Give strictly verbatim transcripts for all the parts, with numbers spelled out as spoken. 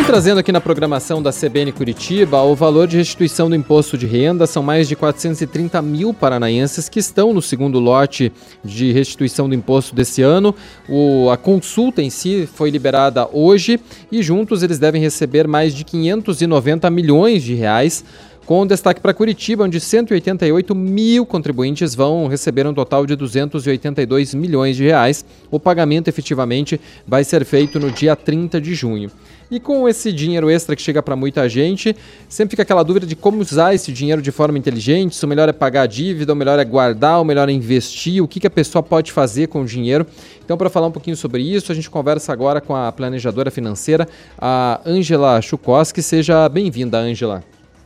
trazendo aqui na programação da C B N Curitiba, o valor de restituição do imposto de renda são mais de quatrocentos e trinta mil paranaenses que estão no segundo lote de restituição do imposto desse ano. O, a consulta em si foi liberada hoje e juntos eles devem receber mais de quinhentos e noventa milhões de reais, com destaque para Curitiba, onde cento e oitenta e oito mil contribuintes vão receber um total de duzentos e oitenta e dois milhões de reais. O pagamento efetivamente vai ser feito no dia trinta de junho. E com esse dinheiro extra que chega para muita gente, sempre fica aquela dúvida de como usar esse dinheiro de forma inteligente, se o melhor é pagar a dívida, o melhor é guardar, o melhor é investir, o que, que a pessoa pode fazer com o dinheiro. Então, para falar um pouquinho sobre isso, a gente conversa agora com a planejadora financeira, a Ângela Chukoski. Seja bem-vinda, Ângela.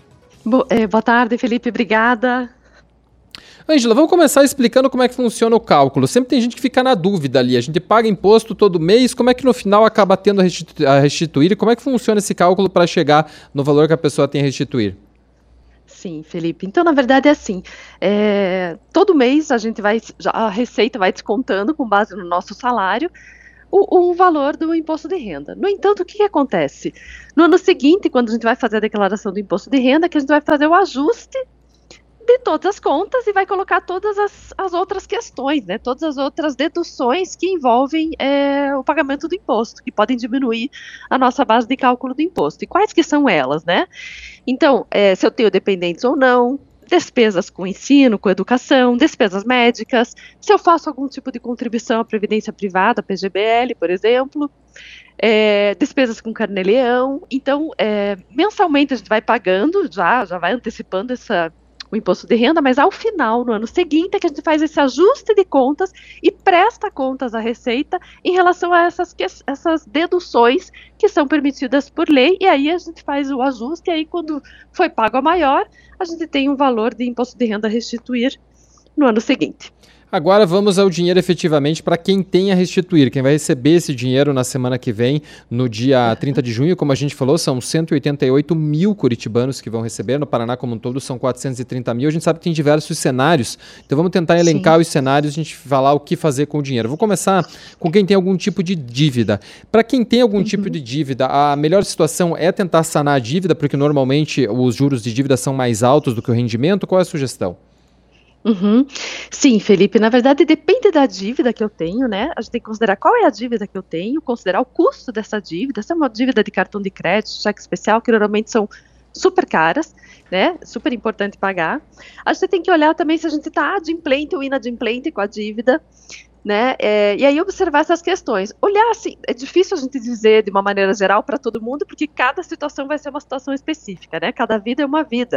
Boa tarde, Felipe, obrigada. Ângela, vamos começar explicando como é que funciona o cálculo. Sempre tem gente que fica na dúvida ali, a gente paga imposto todo mês, como é que no final acaba tendo a restitu- a restituir e como é que funciona esse cálculo para chegar no valor que a pessoa tem a restituir? Sim, Felipe. Então, na verdade, é assim, é, todo mês a gente vai, a Receita vai descontando com base no nosso salário o, o valor do imposto de renda. No entanto, o que, que acontece? No ano seguinte, quando a gente vai fazer a declaração do imposto de renda, que a gente vai fazer o ajuste de todas as contas e vai colocar todas as, as outras questões, né? Todas as outras deduções que envolvem é, o pagamento do imposto, que podem diminuir a nossa base de cálculo do imposto. E quais que são elas, né? Então, é, se eu tenho dependentes ou não, despesas com ensino, com educação, despesas médicas, se eu faço algum tipo de contribuição à previdência privada, P G B L, por exemplo, é, despesas com carnê-leão. Então, é, mensalmente a gente vai pagando, já, já vai antecipando essa o imposto de renda, mas ao final, no ano seguinte, é que a gente faz esse ajuste de contas e presta contas à Receita em relação a essas, essas deduções que são permitidas por lei, e aí a gente faz o ajuste, e aí quando foi pago a maior, a gente tem um valor de imposto de renda a restituir no ano seguinte. Agora vamos ao dinheiro efetivamente para quem tem a restituir, quem vai receber esse dinheiro na semana que vem, no dia trinta de junho, como a gente falou, são cento e oitenta e oito mil curitibanos que vão receber, no Paraná como um todo são quatrocentos e trinta mil, a gente sabe que tem diversos cenários, então vamos tentar elencar Sim. os cenários e a gente falar o que fazer com o dinheiro. Vou começar com quem tem algum tipo de dívida. Para quem tem algum uhum. tipo de dívida, a melhor situação é tentar sanar a dívida, porque normalmente os juros de dívida são mais altos do que o rendimento. Qual é a sugestão? Uhum. Sim, Felipe, na verdade depende da dívida que eu tenho, né? A gente tem que considerar qual é a dívida que eu tenho, considerar o custo dessa dívida. Se é uma dívida de cartão de crédito, cheque especial, que normalmente são super caras, né? Super importante pagar. A gente tem que olhar também se a gente está adimplente ou inadimplente com a dívida, né? É, e aí observar essas questões. Olhar assim, é difícil a gente dizer de uma maneira geral para todo mundo, porque cada situação vai ser uma situação específica, né? Cada vida é uma vida.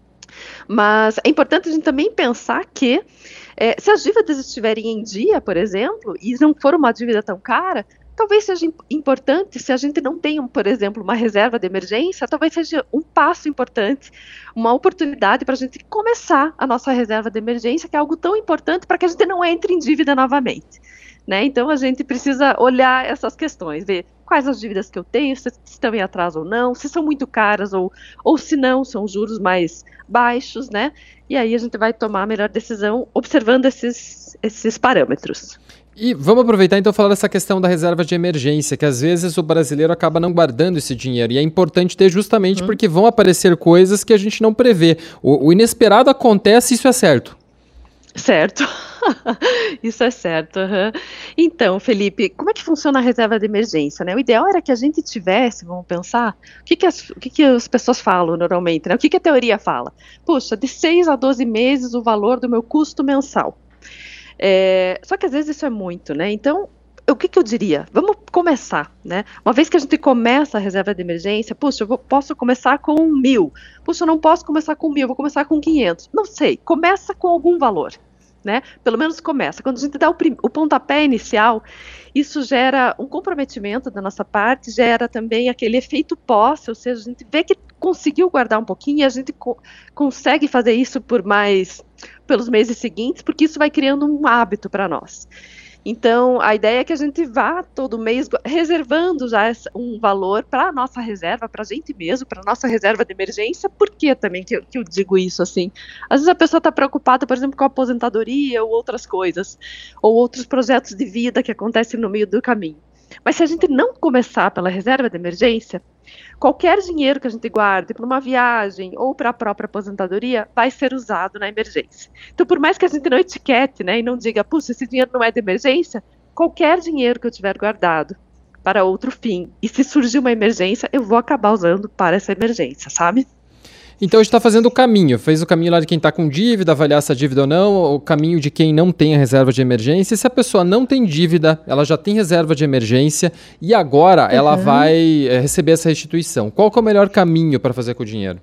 Mas é importante a gente também pensar que é, se as dívidas estiverem em dia, por exemplo, e não for uma dívida tão cara, talvez seja importante, se a gente não tem, por exemplo, uma reserva de emergência, talvez seja um passo importante, uma oportunidade para a gente começar a nossa reserva de emergência, que é algo tão importante para que a gente não entre em dívida novamente. Né? Então, a gente precisa olhar essas questões, ver quais as dívidas que eu tenho, se estão em atraso ou não, se são muito caras ou, ou se não, são juros mais baixos, né? E aí a gente vai tomar a melhor decisão observando esses, esses parâmetros. E vamos aproveitar então e falar dessa questão da reserva de emergência, que às vezes o brasileiro acaba não guardando esse dinheiro, e é importante ter justamente uhum. porque vão aparecer coisas que a gente não prevê. O, o inesperado acontece, isso é certo. Certo, isso é certo. Uhum. Então, Felipe, como é que funciona a reserva de emergência, né? O ideal era que a gente tivesse, vamos pensar, o que, que, as, o que, que as pessoas falam normalmente, né? O que, que a teoria fala? Puxa, de seis a doze meses o valor do meu custo mensal. É, só que às vezes isso é muito, né? Então, o que, que eu diria? Vamos começar, né? Uma vez que a gente começa a reserva de emergência, puxa, eu vou, posso começar com mil. Puxa, eu não posso começar com mil, vou começar com quinhentos. Não sei, começa com algum valor. Né? Pelo menos começa. Quando a gente dá o, prim- o pontapé inicial, isso gera um comprometimento da nossa parte, gera também aquele efeito posse, ou seja, a gente vê que conseguiu guardar um pouquinho e a gente co- consegue fazer isso por mais, pelos meses seguintes, porque isso vai criando um hábito para nós. Então, a ideia é que a gente vá todo mês reservando já um valor para a nossa reserva, para a gente mesmo, para a nossa reserva de emergência. Por que também que eu, que eu digo isso assim? Às vezes a pessoa está preocupada, por exemplo, com a aposentadoria ou outras coisas, ou outros projetos de vida que acontecem no meio do caminho. Mas se a gente não começar pela reserva de emergência, qualquer dinheiro que a gente guarde para uma viagem ou para a própria aposentadoria vai ser usado na emergência. Então, por mais que a gente não etiquete, né, e não diga, puxa, esse dinheiro não é de emergência, qualquer dinheiro que eu tiver guardado para outro fim, e se surgir uma emergência, eu vou acabar usando para essa emergência, sabe? Então a gente está fazendo o caminho, fez o caminho lá de quem está com dívida, avaliar se a dívida ou não, o caminho de quem não tem a reserva de emergência. E se a pessoa não tem dívida, ela já tem reserva de emergência e agora uhum. ela vai é, receber essa restituição. Qual que é o melhor caminho para fazer com o dinheiro?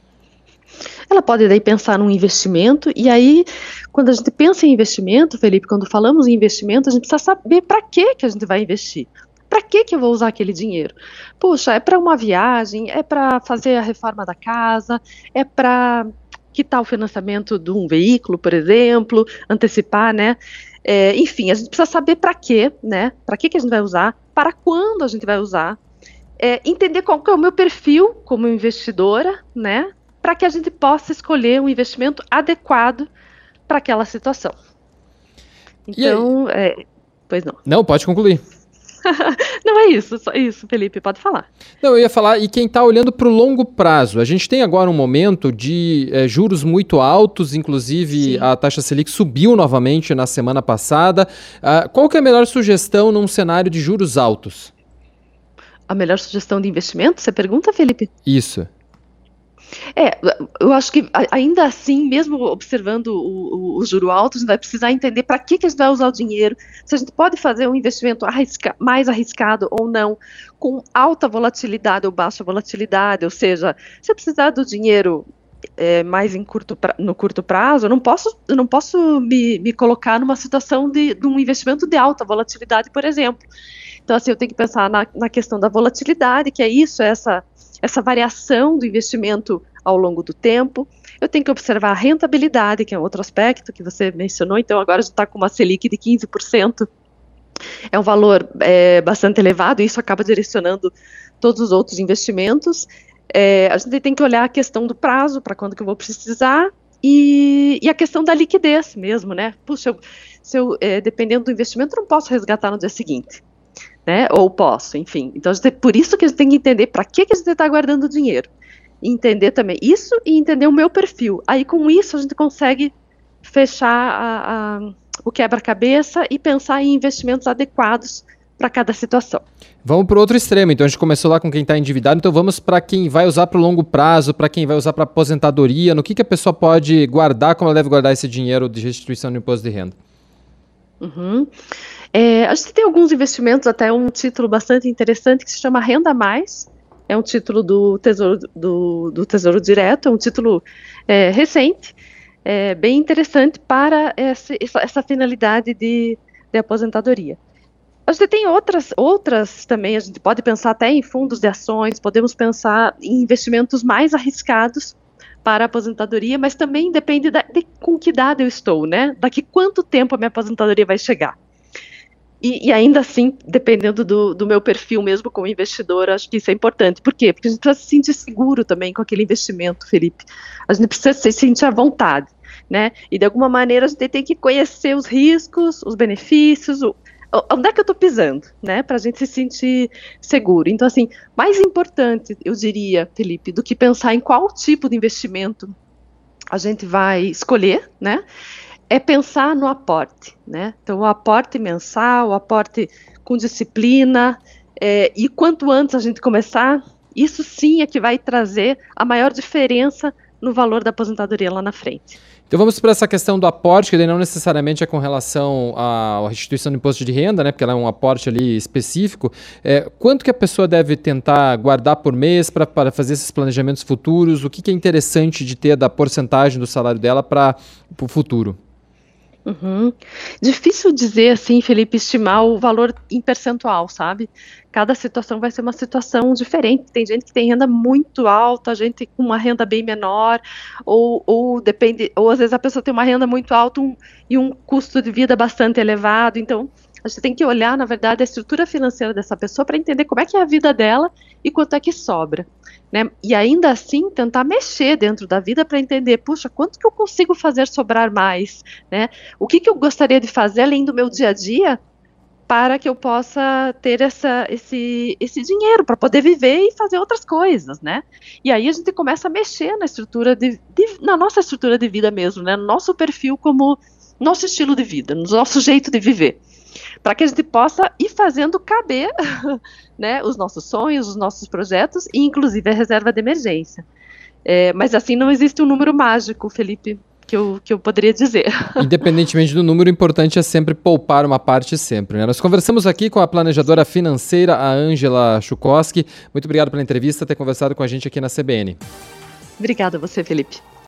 Ela pode daí pensar num investimento, e aí, quando a gente pensa em investimento, Felipe, quando falamos em investimento, a gente precisa saber para que que a gente vai investir. Para que que eu vou usar aquele dinheiro? Puxa, é para uma viagem, é para fazer a reforma da casa, é para quitar o financiamento de um veículo, por exemplo, antecipar, né? É, enfim, a gente precisa saber para quê, né? Para que que a gente vai usar, para quando a gente vai usar, é, entender qual que é o meu perfil como investidora, né? Para que a gente possa escolher um investimento adequado para aquela situação. Então, é, pois não. Não, pode concluir. Não é isso, só isso, Felipe, pode falar. Não, eu ia falar, e quem está olhando para o longo prazo, a gente tem agora um momento de é, juros muito altos, inclusive Sim. a taxa Selic subiu novamente na semana passada. Uh, qual que é a melhor sugestão num cenário de juros altos? A melhor sugestão de investimento, você pergunta, Felipe? Isso. É, eu acho que ainda assim, mesmo observando o, o, o juro alto, a gente vai precisar entender para que, que a gente vai usar o dinheiro, se a gente pode fazer um investimento arrisca, mais arriscado ou não, com alta volatilidade ou baixa volatilidade, ou seja, se eu precisar do dinheiro é, mais em curto pra, no curto prazo, eu não posso, eu não posso me, me colocar numa situação de, de um investimento de alta volatilidade, por exemplo. Então, assim, eu tenho que pensar na, na questão da volatilidade, que é isso, é essa... essa variação do investimento ao longo do tempo. Eu tenho que observar a rentabilidade, que é outro aspecto que você mencionou. Então, agora a gente está com uma Selic de quinze por cento. É um valor é, bastante elevado, e isso acaba direcionando todos os outros investimentos. É, a gente tem que olhar a questão do prazo, para quando que eu vou precisar, e, e a questão da liquidez mesmo, né? Puxa, eu, se eu, é, dependendo do investimento, eu não posso resgatar no dia seguinte. Né? Ou posso, enfim. Então, a gente, por isso que a gente tem que entender para que, que a gente está guardando o dinheiro. E entender também isso e entender o meu perfil. Aí, com isso, a gente consegue fechar a, a, o quebra-cabeça e pensar em investimentos adequados para cada situação. Vamos para o outro extremo. Então, a gente começou lá com quem está endividado. Então, vamos para quem vai usar para o longo prazo, para quem vai usar para aposentadoria. No que, que a pessoa pode guardar, como ela deve guardar esse dinheiro de restituição do imposto de renda? Uhum. É, a gente tem alguns investimentos, até um título bastante interessante que se chama Renda Mais, é um título do Tesouro, do, do Tesouro Direto, é um título é, recente, é, bem interessante para essa, essa, essa finalidade de, de aposentadoria. A gente tem outras, outras também, a gente pode pensar até em fundos de ações, podemos pensar em investimentos mais arriscados para a aposentadoria, mas também depende da, de com que idade eu estou, né? Daqui quanto tempo a minha aposentadoria vai chegar. E, e ainda assim, dependendo do, do meu perfil mesmo como investidor, acho que isso é importante. Por quê? Porque a gente precisa se sentir seguro também com aquele investimento, Felipe. A gente precisa se sentir à vontade, né? E de alguma maneira a gente tem que conhecer os riscos, os benefícios, o, onde é que eu estou pisando, né, para a gente se sentir seguro. Então, assim, mais importante, eu diria, Felipe, do que pensar em qual tipo de investimento a gente vai escolher, né, é pensar no aporte, né. Então, o aporte mensal, o aporte com disciplina, é, e quanto antes a gente começar, isso sim é que vai trazer a maior diferença no valor da aposentadoria lá na frente. Então vamos para essa questão do aporte, que daí não necessariamente é com relação à restituição do imposto de renda, né, porque ela é um aporte ali específico. É, quanto que a pessoa deve tentar guardar por mês para fazer esses planejamentos futuros? O que, que é interessante de ter da porcentagem do salário dela para o futuro? Uhum. Difícil dizer assim, Felipe, estimar o valor em percentual, sabe? Cada situação vai ser uma situação diferente. Tem gente que tem renda muito alta, gente com uma renda bem menor, ou, ou depende, ou às vezes a pessoa tem uma renda muito alta um, e um custo de vida bastante elevado. Então, a gente tem que olhar, na verdade, a estrutura financeira dessa pessoa para entender como é que é a vida dela e quanto é que sobra. Né? E ainda assim tentar mexer dentro da vida para entender, puxa, quanto que eu consigo fazer sobrar mais, né? O que que eu gostaria de fazer além do meu dia a dia para que eu possa ter essa, esse, esse dinheiro para poder viver e fazer outras coisas, né? E aí a gente começa a mexer na estrutura de, de, na nossa estrutura de vida mesmo, né? No nosso perfil como nosso estilo de vida, no nosso jeito de viver, para que a gente possa ir fazendo caber, né, os nossos sonhos, os nossos projetos e inclusive a reserva de emergência. É, mas assim não existe um número mágico, Felipe, que eu, que eu poderia dizer. Independentemente do número, o importante é sempre poupar uma parte sempre, né? Nós conversamos aqui com a planejadora financeira, a Ângela Schukowski. Muito obrigado pela entrevista, ter conversado com a gente aqui na C B N. Obrigada a você, Felipe.